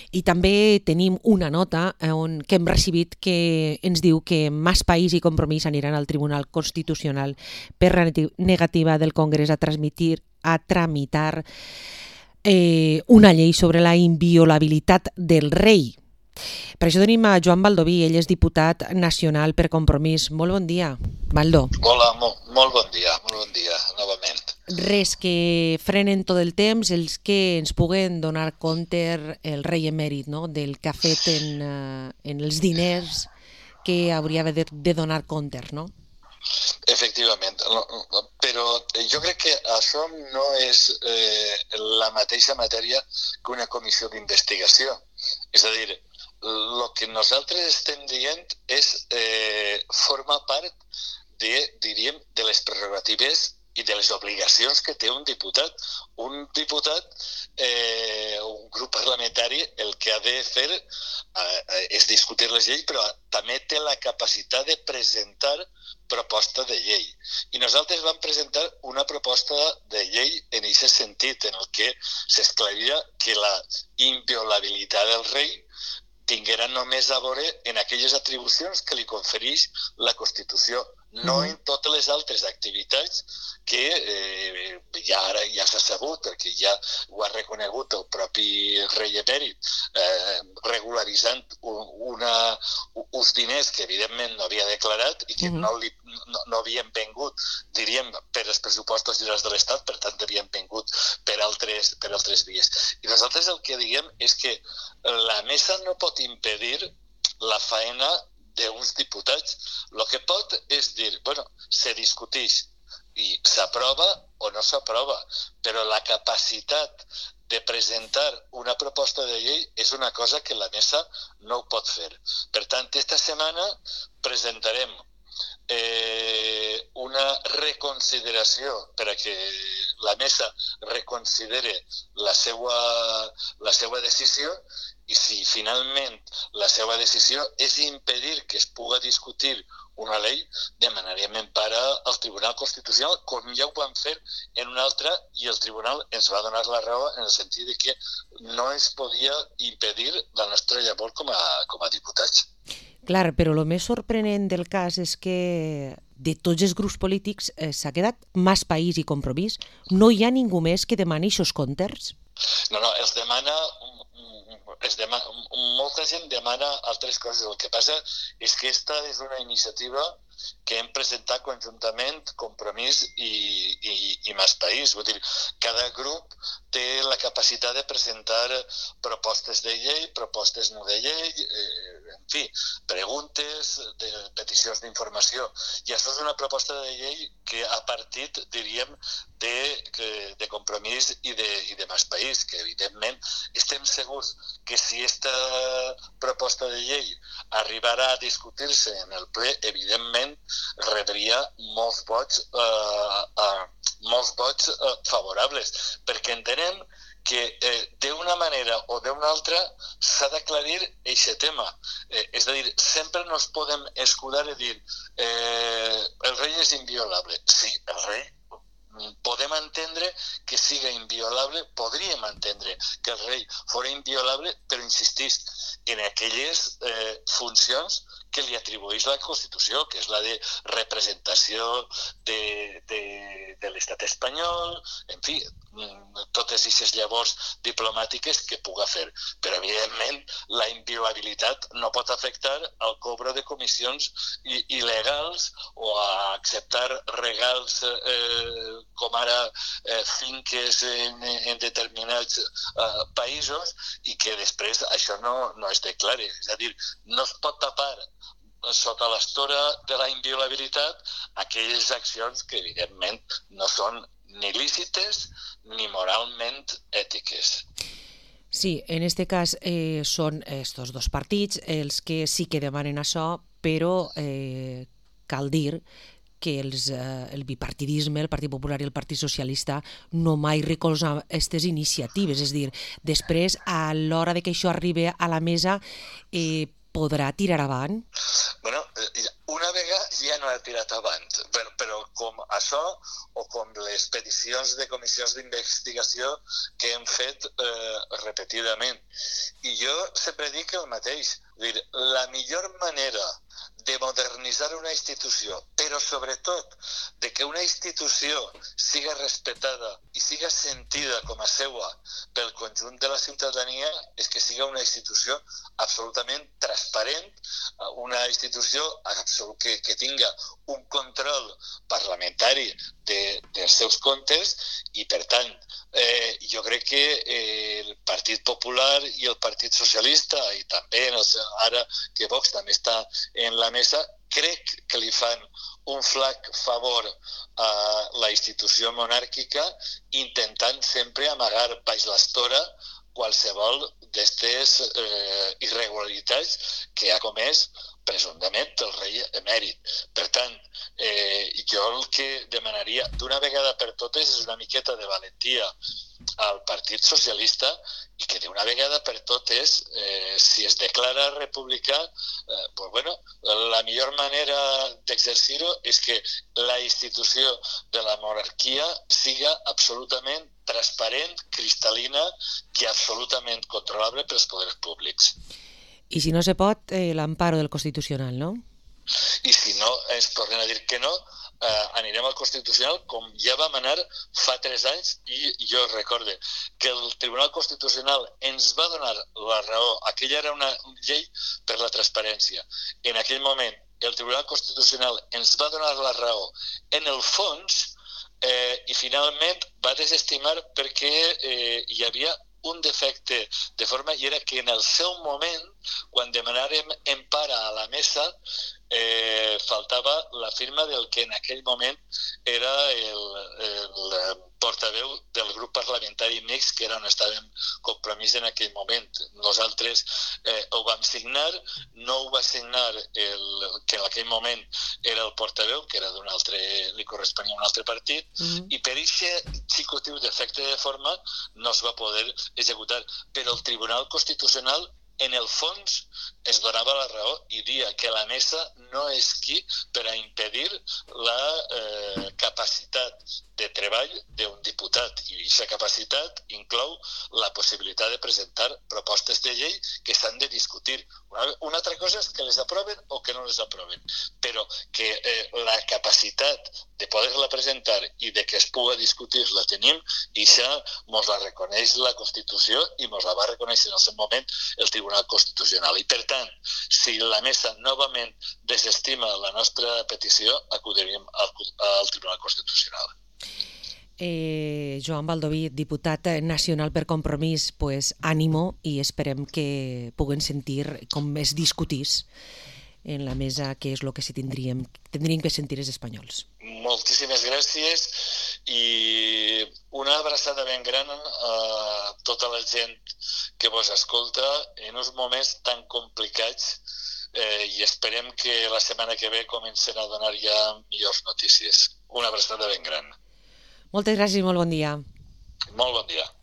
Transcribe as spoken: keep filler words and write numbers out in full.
I també tenim una nota on, que hem recibit que ens diu que Mas País i Compromís aniran al Tribunal Constitucional per negativa del Congrés a transmitir a tramitar eh, una llei sobre la inviolabilitat del rei. Per això tenim a Joan Baldoví, ell és diputat nacional per Compromís. Molt bon dia, Baldo. Hola, molt, molt bon dia, molt bon dia, novament. Res, que frenen tot el temps els que ens puguen donar compte el rei emèrit, no?, del que ha fet en, uh, en els diners que hauria de, de donar compte, no? Efectivament, però jo crec que això no és eh, la mateixa matèria que una comissió d'investigació. És a dir, el que nosaltres estem dient és eh, formar part de, diríem, de les prerrogatives i de les obligacions que té un diputat. Un diputat, eh, un grup parlamentari, el que ha de fer eh, és discutir les lleis, però també té la capacitat de presentar proposta de llei. I nosaltres vam presentar una proposta de llei en aquest sentit, en el que s'esclaria que la inviolabilitat del rei tinguera només a veure en aquelles atribucions que li confereix la Constitució, no en totes les altres activitats que eh, ja ara ja s'ha sabut, perquè ja ho ha reconegut el propi rei emèrit, eh, regularitzant una, uns diners que evidentment no havia declarat i que uh-huh. no, li, no, no havien vengut, diríem, per els pressupostos generals de l'Estat, per tant havien vengut per altres, per altres vies. I nosaltres el que diguem és que la mesa no pot impedir la faena d'uns diputats. El que pot és dir, bueno, se discuteix i s'aprova o no s'aprova, però la capacitat de presentar una proposta de llei és una cosa que la mesa no ho pot fer. Per tant, esta setmana presentarem eh, una reconsideració per a que la mesa reconsidere la seva, la seva decisió, i si finalment la seva decisió és impedir que es pugui discutir una llei, demanarem empara al Tribunal Constitucional, com ja ho vam fer en una altra, i el Tribunal ens va donar la raó en el sentit de que no ens podia impedir la nostra llavor com a, com a diputats. Clar, però el més sorprenent del cas és que de tots els grups polítics eh, s'ha quedat Mas País i Compromís. No hi ha ningú més que demani aquests comptes? No, no, els demana... Es demana, molta gent demana altres coses. El que passa és que aquesta és una iniciativa que hem presentat conjuntament Compromís i, i, i Mas País. Vull dir, cada grup té la capacitat de presentar propostes de llei, propostes no de llei, eh, en fi, preguntes, de, peticions d'informació. I això és una proposta de llei que ha partit, diríem, de, de Compromís i de, i de Mas País, que evidentment estem segurs que si aquesta proposta de llei arribarà a discutir-se en el ple, evidentment rebria molts vots, eh, eh, molts vots eh, favorables, perquè entenem que eh, d'una manera o d'una altra s'ha d'aclarir aquest tema. Eh, és a dir, sempre no es podem escudar i dir eh, el rei és inviolable. Sí, el rei podem entendre que siga inviolable, podríem entendre que el rei fora inviolable, però insistís en aquelles eh, funcions que li atribueix la Constitució, que és la de representació de, de, de l'estat espanyol, en fi, totes aquestes llavors diplomàtiques que puga fer. Però, evidentment, la inviolabilitat no pot afectar al cobro de comissions il·legals o a acceptar regals eh, com ara eh, finques en, en determinats eh, països i que després això no, no es declari. És a dir, no es pot tapar sota l'estora de la inviolabilitat aquelles accions que evidentment no són ni lícites ni moralment ètiques. Sí, en este cas eh, són estos dos partits els que sí que demanen això, però eh, cal dir que els, eh, el bipartidisme, el Partit Popular i el Partit Socialista, no mai recolza aquestes iniciatives. És a dir, després, a l'hora de que això arribi a la mesa, eh, podrà tirar avant? Bueno, una vegada ja no ha tirat avant, però, però com això o com les peticions de comissions d'investigació que hem fet eh, repetidament. I jo sempre dic el mateix. Dir, la millor manera de modernitzar una institució, però sobretot de que una institució siga respetada i siga sentida com a seua pel conjunt de la ciutadania, és que siga una institució absolutament transparent, una institució que, que tinga un control parlamentari de, dels seus comptes i, per tant, eh, jo crec que eh, el Partit Popular i el Partit Socialista, i també no sé, ara que Vox també està en la mesa, crec que li fan un flac favor a la institució monàrquica intentant sempre amagar baix l'estora qualsevol d'aquestes eh, irregularitats que ha comès presumptament el rei emèrit. Per tant, eh, jo el que demanaria d'una vegada per totes és una miqueta de valentia al Partit Socialista i que d'una vegada per totes, eh, si es declara republicà, eh, pues bueno, la millor manera d'exercir-ho és que la institució de la monarquia siga absolutament transparent, cristal·lina i absolutament controlable pels poders públics. I si no se pot, eh, l'amparo del Constitucional, no? I si no, ens tornen a dir que no, eh, anirem al Constitucional com ja vam anar fa tres anys i jo recorde que el Tribunal Constitucional ens va donar la raó. Aquella era una llei per la transparència. En aquell moment, el Tribunal Constitucional ens va donar la raó en el fons eh, i finalment va desestimar perquè eh, hi havia un defecte de forma i era que en el seu moment, quan demanàrem empara a la mesa, eh, faltava la firma del que en aquell moment era el, el portaveu del grup parlamentari mixt, que era on estàvem compromís en aquell moment. Nosaltres eh, ho vam signar, no ho va signar el que en aquell moment era el portaveu, que era d'un altre, li corresponia a un altre partit, mm-hmm. i per aquest xicotiu defecte de forma no es va poder executar. Però el Tribunal Constitucional en el fons es donava la raó i dia que la mesa no és qui per a impedir la eh, capacitat de treball d'un diputat. I aquesta capacitat inclou la possibilitat de presentar propostes de llei que s'han de discutir. Una, una altra cosa és que les aproven o que no les aproven, però que eh, la capacitat de poder-la presentar i de que es pugui discutir la tenim i això mos la reconeix la Constitució i mos la va reconèixer en el seu moment el Tribunal Constitucional. I per tant, si la mesa novament desestima la nostra petició, acudiríem al, al Tribunal Constitucional. Eh, Joan Baldoví, diputat nacional per Compromís, pues ànimo i esperem que puguen sentir com es discutís en la mesa què és el que sí tindríem, tindríem que sentir els espanyols. Moltíssimes gràcies i una abraçada ben gran a tota la gent que vos escolta en uns moments tan complicats eh, i esperem que la setmana que ve comencen a donar ja millors notícies. Una abraçada ben gran. Moltes gràcies i molt bon dia. Molt bon dia.